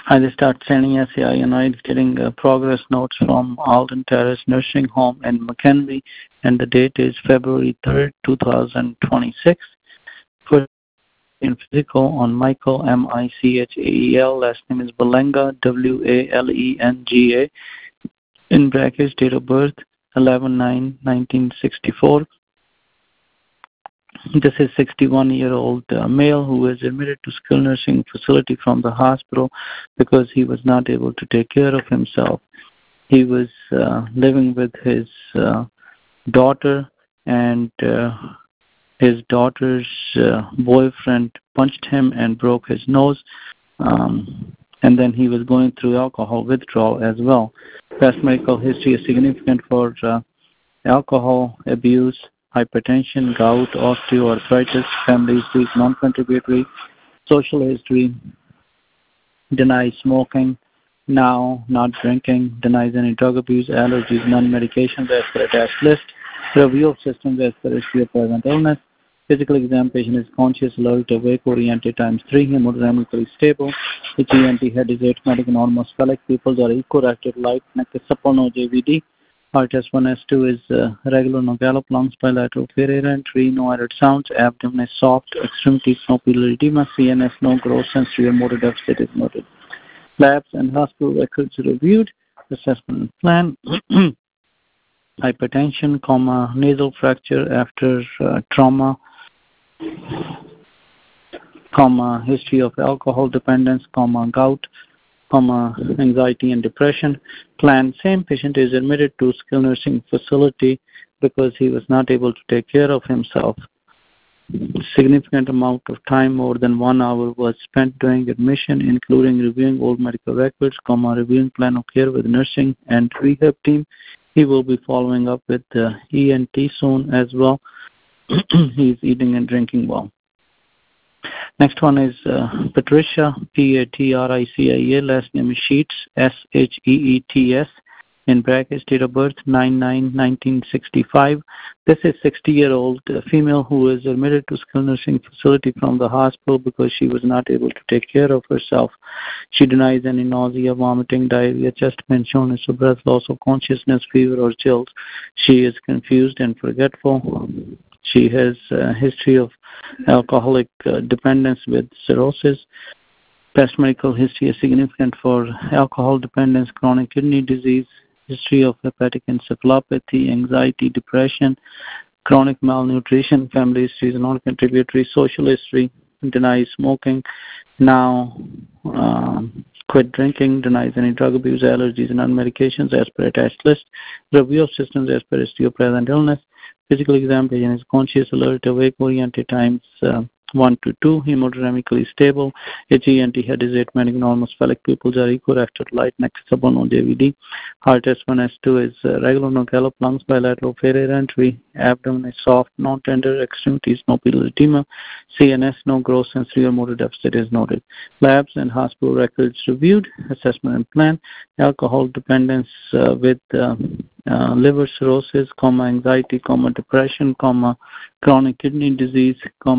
I just start sending SAI and I'm getting progress notes from Alden Terrace Nursing Home in McHenry, and the date is February 3rd, 2026. First in physical on Michael, Michael, last name is Walenga, Walenga, in brackets, date of birth 11/9/1964. This is 61-year-old male who was admitted to skilled nursing facility from the hospital because he was not able to take care of himself. He was living with his daughter, and his daughter's boyfriend punched him and broke his nose, and then he was going through alcohol withdrawal as well. Past medical history is significant for alcohol abuse, hypertension, gout, osteoarthritis, family history is non-contributory, social history, denies smoking, now not drinking, denies any drug abuse, allergies, non-medications as per attached list, review of systems as per history of present illness, physical examination is conscious, alert, awake, oriented times 3, hemodynamically stable, HENT head is arithmetic, enormous phallic, pupils are echo-reactive, light, neck is supple, no JVD. Heart S1, S2 is regular, no gallop, lungs bilateral, fair tree, no added sounds, abdomen is soft, extremities no pupillary edema, CNS no growth, sensory motor deficit is noted. Labs and hospital records reviewed, assessment plan, hypertension, nasal fracture after trauma, history of alcohol dependence, gout, anxiety and depression. Plan, same patient is admitted to skilled nursing facility because he was not able to take care of himself. Significant amount of time, more than 1 hour, was spent during admission, including reviewing old medical records, reviewing plan of care with nursing and rehab team. He will be following up with ENT soon as well. He's eating and drinking well. Next one is Patricia, Patricia, last name is Sheets, Sheets, in brackets, date of birth 9/9/1965. This is 60-year-old female who is admitted to skilled nursing facility from the hospital because she was not able to take care of herself. She denies any nausea, vomiting, diarrhea, chest pain, shortness of breath, loss of consciousness, fever, or chills. She is confused and forgetful. She has a history of alcoholic dependence with cirrhosis. Past medical history is significant for alcohol dependence, chronic kidney disease, history of hepatic encephalopathy, anxiety, depression, chronic malnutrition, family history is non-contributory, social history, denies smoking, now quit drinking, denies any drug abuse, allergies, and non-medications as per attached list, review of systems as per history of present illness, physical examination is conscious, alert, awake, oriented times 1 to 2, hemodynamically stable, HENT head is arithmetic, enormous phallic, pupils are echo-reactive, light, neck supple, no JVD, heart S1, S2 is regular, no gallop, lungs bilateral, fair entry, abdomen is soft, non tender, extremities no pupillary edema, CNS no growth, sensory or motor deficit is noted. Labs and hospital records reviewed, assessment and plan, alcohol dependence with liver cirrhosis, anxiety, depression, chronic kidney disease,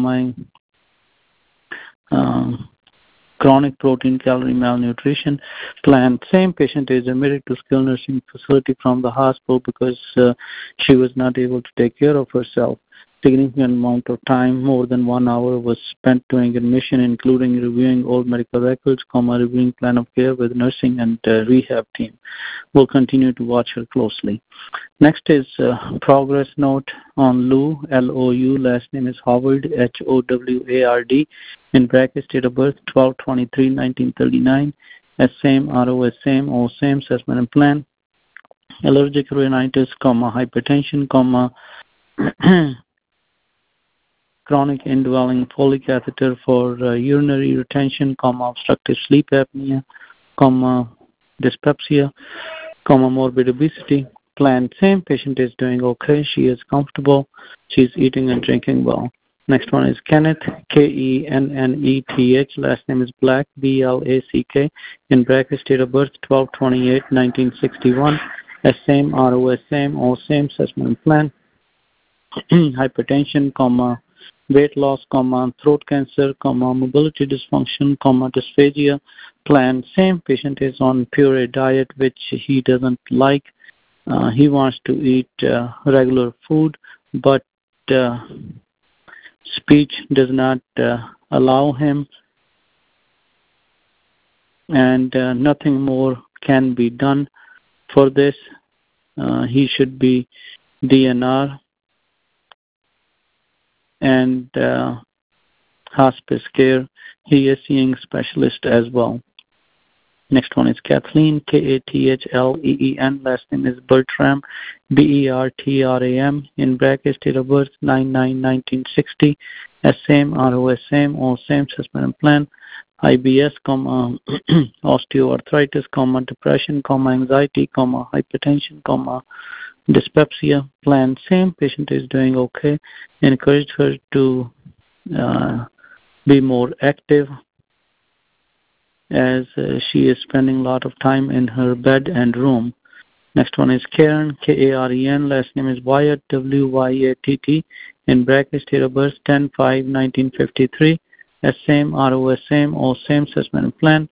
chronic protein calorie malnutrition. Plan, same patient is admitted to skilled nursing facility from the hospital because she was not able to take care of herself. Significant amount of time, more than 1 hour, was spent during admission, including reviewing old medical records, reviewing plan of care with nursing and rehab team. We'll continue to watch her closely. Next is progress note on Lou, Lou, last name is Howard, Howard, in brackets, date of birth 12/23/1939, same, RO same, O same, assessment and plan, allergic rhinitis, hypertension, chronic indwelling Foley catheter for urinary retention, obstructive sleep apnea, dyspepsia, morbid obesity. Plan, same patient is doing okay. She is comfortable. She's eating and drinking well. Next one is Kenneth, Kenneth, last name is Black, Black, in brackets, date of birth 12/28/1961, same, RO same, O same, assessment and plan, hypertension, weight loss, throat cancer, mobility dysfunction, dysphagia. Plan. Same patient is on puree diet, which he doesn't like. He wants to eat regular food, but speech does not allow him, and nothing more can be done for this. He should be DNR and hospice care. He is seeing specialist as well. Next one is Kathleen, Kathleen. Last name is Bertram, Bertram. In brackets, date of birth 9/9/1960. Same, ROSM, or same suspended plan. IBS, osteoarthritis, depression, anxiety, hypertension, dyspepsia. Plan. Same. Patient is doing okay. Encourage her to be more active, as she is spending a lot of time in her bed and room. Next one is Karen, Karen. Last name is Wyatt, Wyatt. In brackets, date of birth 10/5/1953. Same, ROSM, or same suspended plan.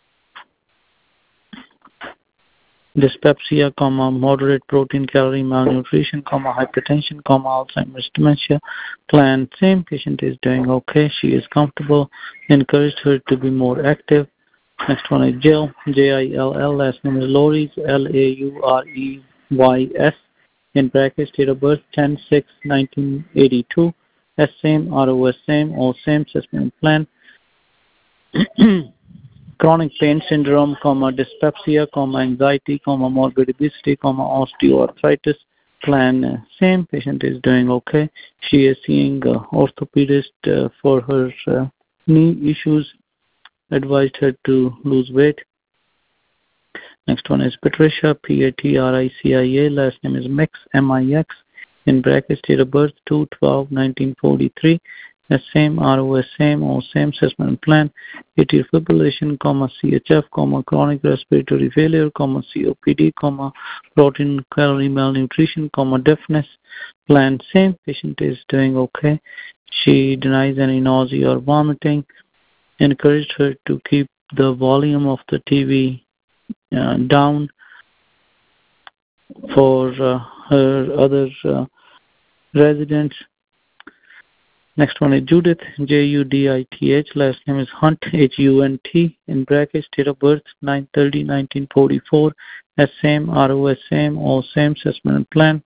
Dyspepsia, moderate protein calorie malnutrition, hypertension, Alzheimer's dementia. Plan. Same. Patient is doing okay. She is comfortable. Encourage her to be more active. Next one is Jill, Jill. Last name is Laureys, Laureys. In brackets, date of birth 10/6/1982. Same, ROSM, or same suspended plan. Chronic pain syndrome, dyspepsia, anxiety, morbid obesity, osteoarthritis. Plan. Same. Patient is doing okay. She is seeing orthopedist for her knee issues. Advised her to lose weight. Next one is Patricia, Patricia. Last name is Mix, Mix. In brackets, date of birth 2/12/1943. Same, ROSM, or same suspended plan. Atrial fibrillation, CHF, chronic respiratory failure, COPD, protein calorie malnutrition, deafness. Plan. Same. Patient is doing okay. She denies any nausea or vomiting. Encouraged her to keep the volume of the TV down for her other residents. Next one is Judith, Judith. Last name is Hunt, Hunt. In brackets, date of birth 9/30/1944. Same, ROSM, or same suspended plan.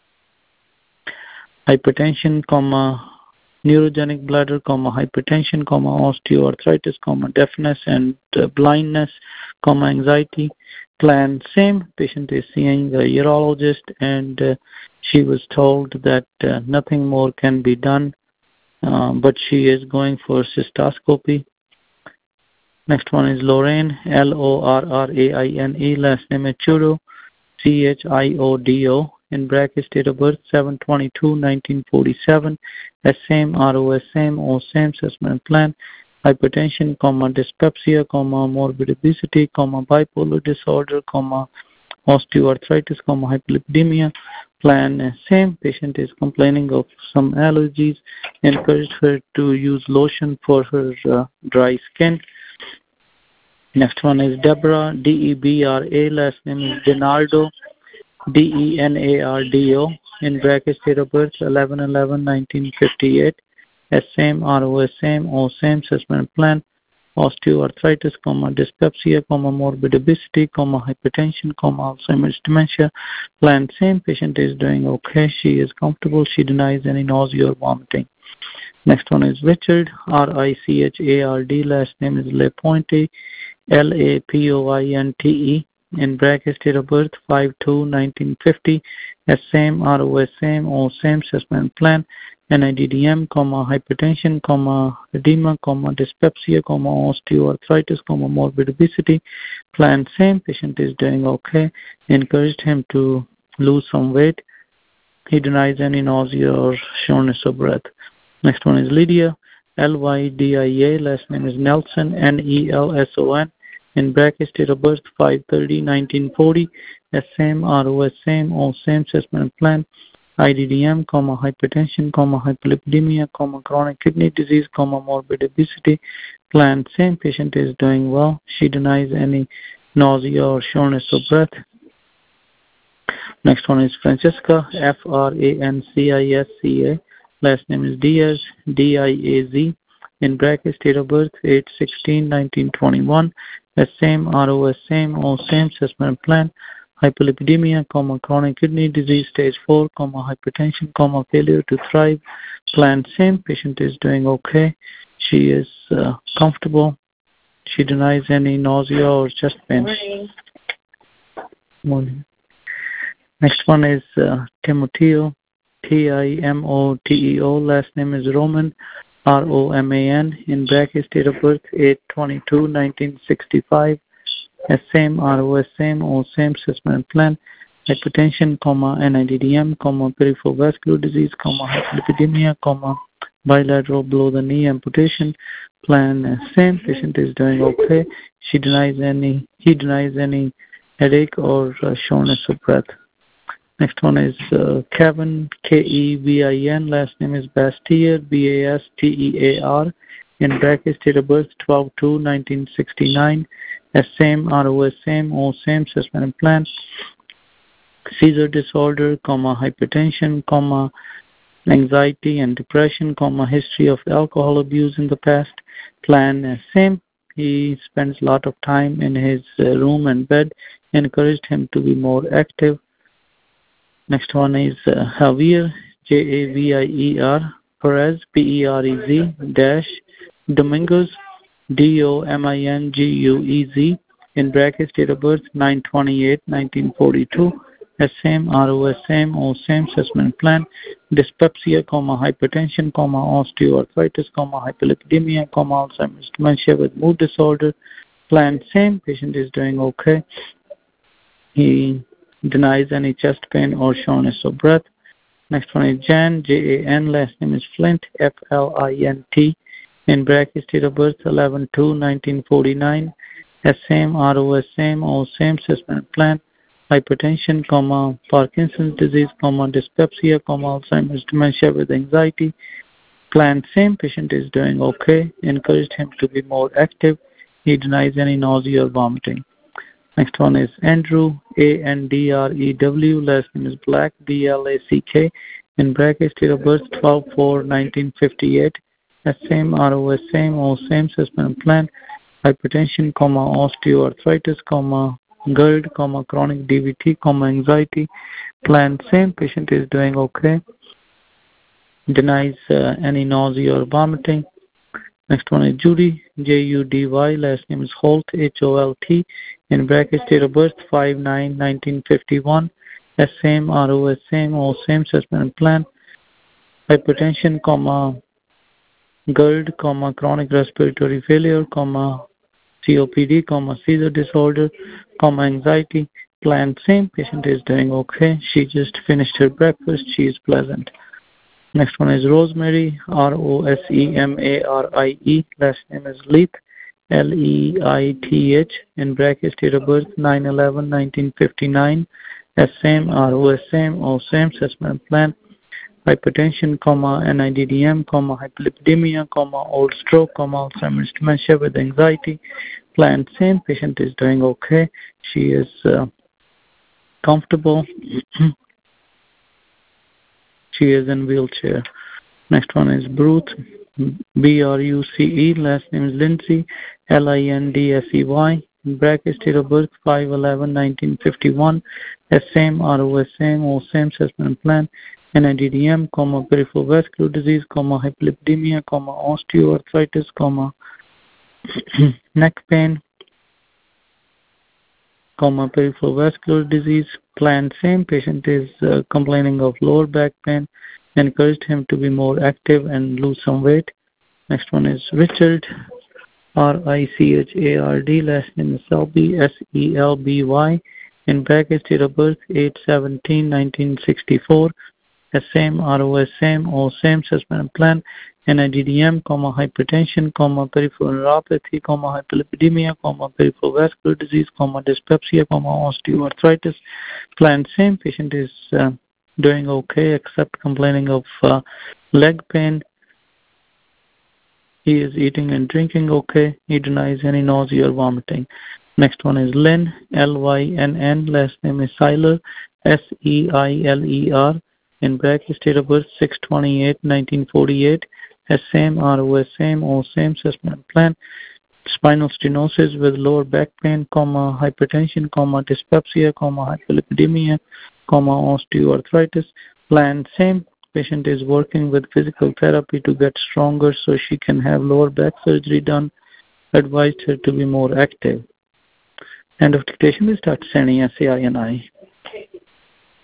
Hypertension, neurogenic bladder, hypertension, osteoarthritis, deafness and blindness, anxiety. Plan. Same. Patient is seeing a urologist, and she was told that nothing more can be done, but she is going for cystoscopy. Next one is Lorraine, Lorraine. Last name is Chiodo, Chiodo. In brackets, date of birth 7/22/1947. Same, ROSM, or same suspended plan. Hypertension, dyspepsia, morbid obesity, bipolar disorder, osteoarthritis, hyperlipidemia. Plan. Same. Patient is complaining of some allergies. Encourage her to use lotion for her dry skin. Next one is Deborah, Debra. Last name is Denardo, Denardo. In brackets, date of birth 11/11/1958. Same, ROSM, or same suspended plan. Osteoarthritis, dyspepsia, morbid obesity, hypertension, Alzheimer's dementia. Plan. Same. Patient is doing okay. She is comfortable. She denies any nausea or vomiting. Next one is Richard, Richard. Last name is Lapointe, Lapointe. In brackets, date of birth 5/2/1950. Same, ROSM, or same suspended plan. NIDDM, hypertension, edema, dyspepsia, osteoarthritis, morbid obesity. Plan. Same. Patient is doing okay. Encouraged him to lose some weight. He denies any nausea or shortness of breath. Next one is Lydia, Lydia. Last name is Nelson, Nelson. In brackets, date of birth 5/30/1940. Same, ROSM, or same suspended plan. IDDM, hypertension, hyperlipidemia, chronic kidney disease, morbid obesity. Plan, same patient is doing well. She denies any nausea or shortness of breath. Next one is Francesca, Francisca. Last name is Diaz, Diaz. In brackets, date of birth, 8/16/1921. Same ROS, same, all same, assessment plan. Hyperlipidemia, chronic kidney disease, stage 4, hypertension, failure to thrive. Plan same, patient is doing okay. She is comfortable. She denies any nausea or chest pain. Morning. Next one is Timoteo, Timoteo. Last name is Roman, Roman. In brackets, date of birth 8/22/1965. Same ROS, same, all same, assessment plan. Hypertension, NIDDM, peripheral vascular disease, hyperlipidemia, bilateral below the knee amputation. Plan same. Patient is doing okay. He denies any headache or shortness of breath. Next one is Kevin, Kevin. Last name is Bastier, Bastear. In brackets, date of birth 12/2/1969. Same ROS, same, all same, assessment plan. Seizure disorder, hypertension, anxiety and depression, history of alcohol abuse in the past. Plan same. He spends a lot of time in his room and bed. Encouraged him to be more active. Next one is Javier, Javier, Perez, Perez, dash, Domingos, Dominguez. In brackets, date of birth 9/28/1942. Same ROS, same, all same, assessment plan. Dyspepsia, hypertension, osteoarthritis, hyperlipidemia, Alzheimer's dementia with mood disorder. Plan same. Patient is doing okay. He denies any chest pain or shortness of breath. Next one is Jan, Jan. Last name is Flint, Flint. In brackets, date of birth 11/2/1949. Same ROS, same, all same, assessment plan. Hypertension, Parkinson's disease, dyspepsia, Alzheimer's dementia with anxiety. Plan same. Patient is doing okay. Encouraged him to be more active. He denies any nausea or vomiting. Next one is Andrew, Andrew. Last name is Black, Black. In brackets, date of birth 12/4/1958. Same ROS, same, all same, assessment plan. Hypertension, osteoarthritis, GERD, chronic DVT, anxiety. Plan same. Patient is doing okay. Denies any nausea or vomiting. Next one is Judy, Judy. Last name is Holt, Holt. In brackets, date of birth 5/9/1951. Same ROS, same, all same, assessment plan. Hypertension, GERD, chronic respiratory failure, COPD, seizure disorder, anxiety. Plan same. Patient is doing okay. She just finished her breakfast. She is pleasant. Next one is Rosemary, Rosemary. Last name is Leith, Leith. In brackets, date of birth 9/11/1959. Same ROS, same, all same, assessment plan. Hypertension, NIDDM, hyperlipidemia, old stroke, Alzheimer's dementia with anxiety. Plan same. Patient is doing okay. She is comfortable. She is in wheelchair. Next one is Bruce, Bruce. Last name is Lindsay, Lindsey. In brackets, date of birth 5/11/1951. Same ROS, same, all same, assessment plan. NIDDM, peripheral vascular disease, hyperlipidemia, osteoarthritis, neck pain, peripheral vascular disease. Plan same. Patient is complaining of lower back pain. Encouraged him to be more active and lose some weight. Next one is Richard, Richard. Last name is Selby, Selby. In brackets, date of birth 8/17/1964. Same ROS, same, all same, assessment plan. NIDDM, hypertension, peripheral neuropathy, hyperlipidemia, peripheral vascular disease, dyspepsia, osteoarthritis. Plan same. Patient is Doing okay, except complaining of leg pain. He is eating and drinking okay. He denies any nausea or vomiting. Next one is Lynn, Lynn. Last name is Seiler, Seiler. In bracket, date of birth 6/28/1948. Has same ROS, same O, same assessment plan. Spinal stenosis with lower back pain, hypertension, dyspepsia, hyperlipidemia, osteoarthritis. Plan same. Patient is working with physical therapy to get stronger so she can have lower back surgery done. Advised her to be more active. End of dictation. We start sending SAI and I.